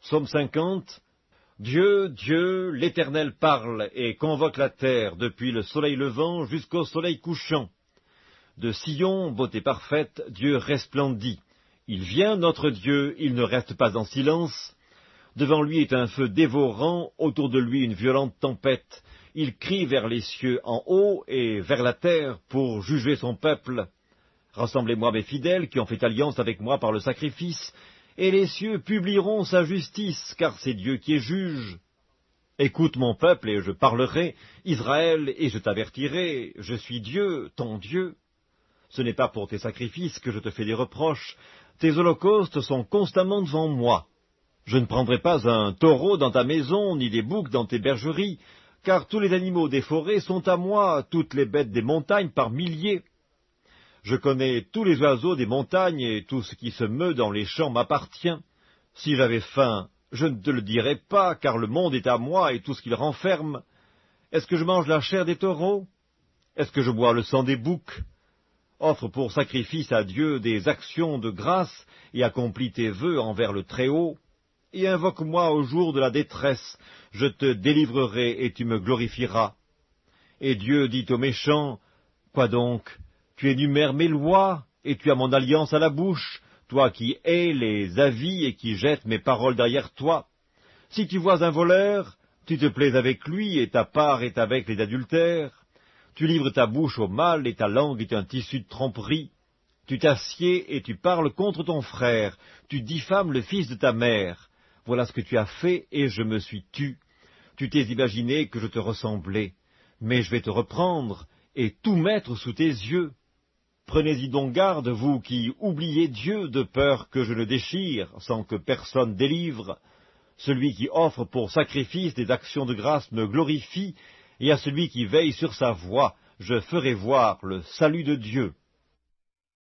Psaume 50. Dieu, Dieu, l'Éternel parle et convoque la terre depuis le soleil levant jusqu'au soleil couchant. De Sion, beauté parfaite, Dieu resplendit. Il vient, notre Dieu, il ne reste pas en silence. Devant lui est un feu dévorant, autour de lui une violente tempête. Il crie vers les cieux en haut et vers la terre pour juger son peuple. Rassemblez-moi mes fidèles qui ont fait alliance avec moi par le sacrifice, et les cieux publieront sa justice, car c'est Dieu qui est juge. Écoute mon peuple, et je parlerai, Israël, et je t'avertirai, je suis Dieu, ton Dieu. Ce n'est pas pour tes sacrifices que je te fais des reproches, tes holocaustes sont constamment devant moi. Je ne prendrai pas un taureau dans ta maison, ni des boucs dans tes bergeries, car tous les animaux des forêts sont à moi, toutes les bêtes des montagnes par milliers. Je connais tous les oiseaux des montagnes, et tout ce qui se meut dans les champs m'appartient. Si j'avais faim, je ne te le dirais pas, car le monde est à moi et tout ce qu'il renferme. Est-ce que je mange la chair des taureaux? Est-ce que je bois le sang des boucs? Offre pour sacrifice à Dieu des actions de grâce, et accomplis tes vœux envers le Très-Haut. Et invoque-moi au jour de la détresse, je te délivrerai et tu me glorifieras. Et Dieu dit aux méchants, quoi donc? Tu énumères mes lois, et tu as mon alliance à la bouche, toi qui hais les avis et qui jettes mes paroles derrière toi. Si tu vois un voleur, tu te plais avec lui, et ta part est avec les adultères. Tu livres ta bouche au mal, et ta langue est un tissu de tromperie. Tu t'assieds et tu parles contre ton frère, tu diffames le fils de ta mère. Voilà ce que tu as fait, et je me suis tu. Tu t'es imaginé que je te ressemblais, mais je vais te reprendre, et tout mettre sous tes yeux. Prenez-y donc garde, vous qui oubliez Dieu, de peur que je ne déchire, sans que personne délivre. Celui qui offre pour sacrifice des actions de grâce me glorifie, et à celui qui veille sur sa voie, je ferai voir le salut de Dieu.